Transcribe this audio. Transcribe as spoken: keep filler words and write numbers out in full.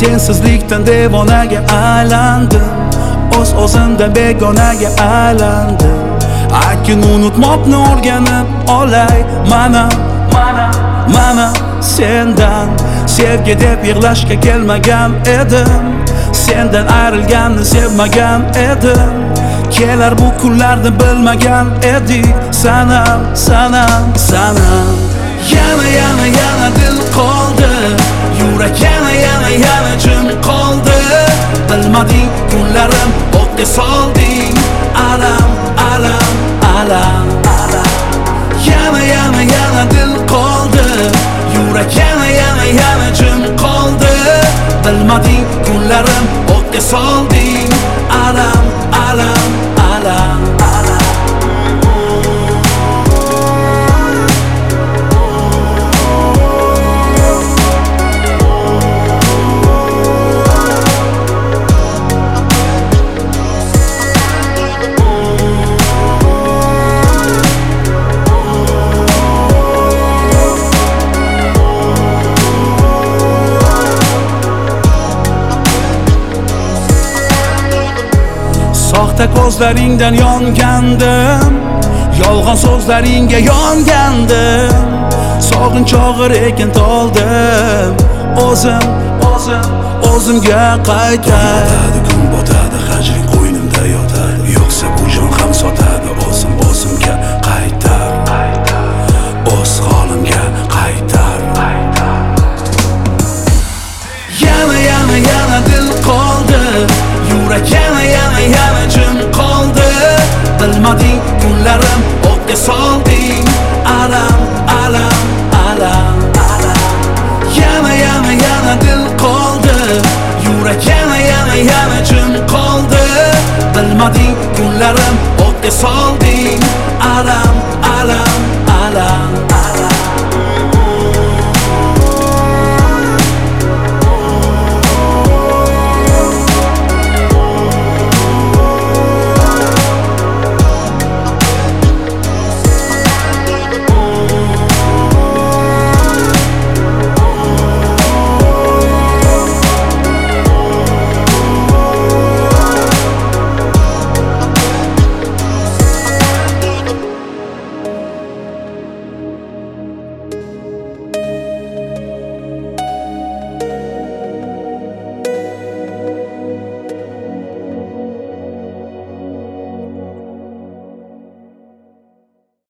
Sensizlikdan devonaga aylandim, o'z o'zimdan begonaga aylandim. Akin unutmoqni o'rganib olay mana, mana, mana sendan. Sevgi deb yig'lashga kelmagan edim, sendan ayrilganni sevmagan edim. Kelar bu kunlarni bilmagan edik. Sanam, sanam, sanam. Yana, yana, yana dil qoldi, yurak yana, yana, yana jim qoldi. Bilmading kunlarim o'tga solding, alam, alam, alam, alam. Yana, yana, yana dil qoldi, yurak yana, yana, yana jim qoldi. Bilmading kunlarim o'tga solding, alam, alam, alam, alam. Soxta ko'zlaringdan yongandim, yolg'on so'zlaringga yongandim. Sog'inch og'ir ekan toldim, o'zim, o'zim, o'zimga qaytadi. Kun botadi, hajring qo'ynimda yotadi. Yo'qsa bu jon ham sotadi, o'zim, o'zimga qaytar, o'z holimga qaytar. Yana, yana, yana dil qoldi, yurak yana, yana, yana jim qoldi. Bilmading kunlarim o'tga solding, alam, alam, alam, alam. Yana, yana, yana dil qoldi, yurak yana, yana, yana jim qoldi. Bilmading kunlarim o'tga solding, alam, alam,